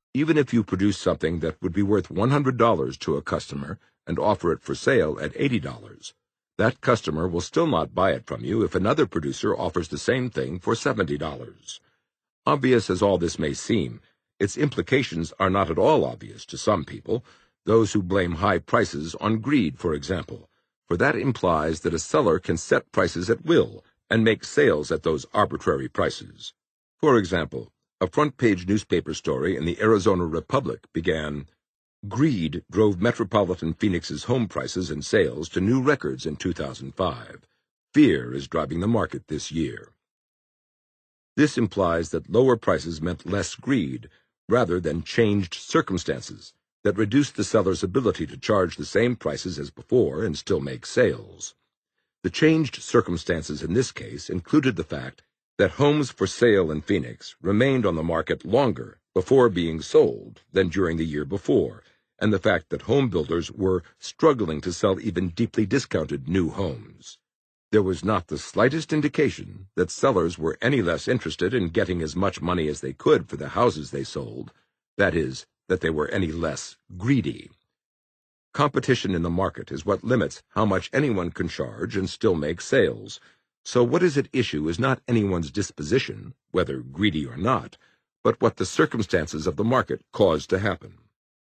Even if you produce something that would be worth $100 to a customer and offer it for sale at $80, that customer will still not buy it from you if another producer offers the same thing for $70. Obvious as all this may seem, its implications are not at all obvious to some people, those who blame high prices on greed, for example, for that implies that a seller can set prices at will and make sales at those arbitrary prices. For example, a front-page newspaper story in the Arizona Republic began, "Greed drove metropolitan Phoenix's home prices and sales to new records in 2005. Fear is driving the market this year." This implies that lower prices meant less greed, rather than changed circumstances that reduced the seller's ability to charge the same prices as before and still make sales. The changed circumstances in this case included the fact that homes for sale in Phoenix remained on the market longer before being sold than during the year before, and the fact that home builders were struggling to sell even deeply discounted new homes. There was not the slightest indication that sellers were any less interested in getting as much money as they could for the houses they sold, that is, that they were any less greedy. Competition in the market is what limits how much anyone can charge and still make sales. So what is at issue is not anyone's disposition, whether greedy or not, but what the circumstances of the market cause to happen.